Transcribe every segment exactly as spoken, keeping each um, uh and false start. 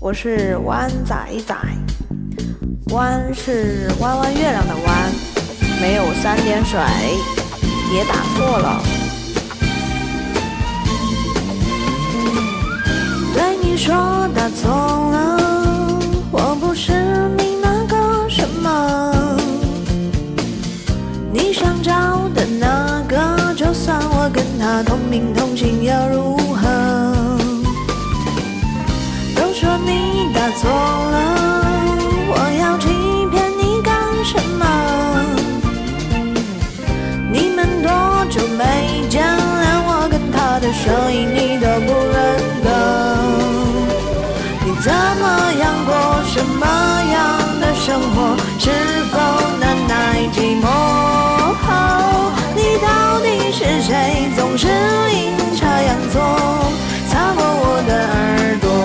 我是湾仔仔，湾是弯弯月亮的弯，没有三点水，别打错了。对你说打错了，我不是你那个什么，你想找的那个，就算我跟他同名同姓又如何？都说你打错了，我要欺骗你干什么？你们多久没见，连我跟他的声音你都不认得。你怎么样过什么样的生活？是否难耐寂寞？你到底是谁？总是阴差阳错擦过我的耳朵。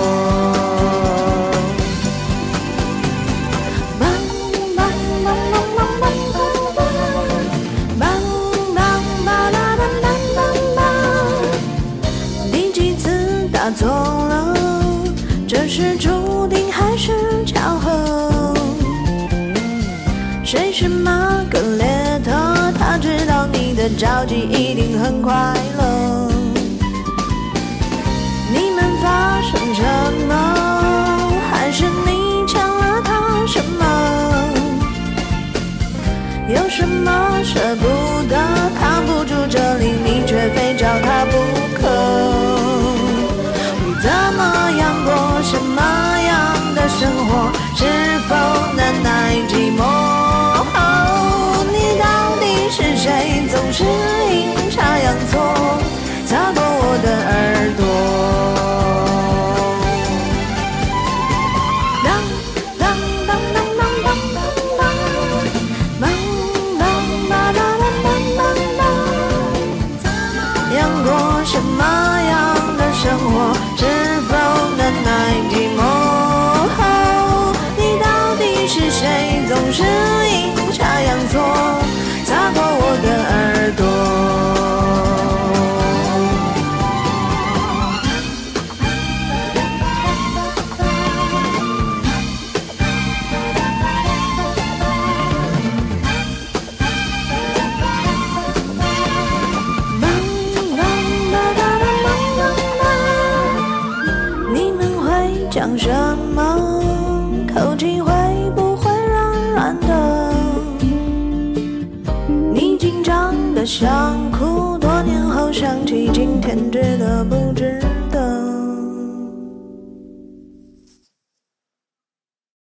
第几次打错了？这是注定还是巧合？谁是玛格丽特？他知道你的着急一定很快乐。你们发生什么？还是你欠了他什么？有什么舍不得？他不住这里，你却非找他不可。你怎么样过什么样的生活？是否难耐寂寞？你到底是谁？总是阴差阳错擦过我的耳朵。当当当当当当当当当当当当，样过什么样的生活？是否难耐寂寞？你到底是谁？总是阴差阳错擦过我的耳朵。你们会讲什么？口气会不会软软的？你紧张的想哭，多年后想起今天，觉得不值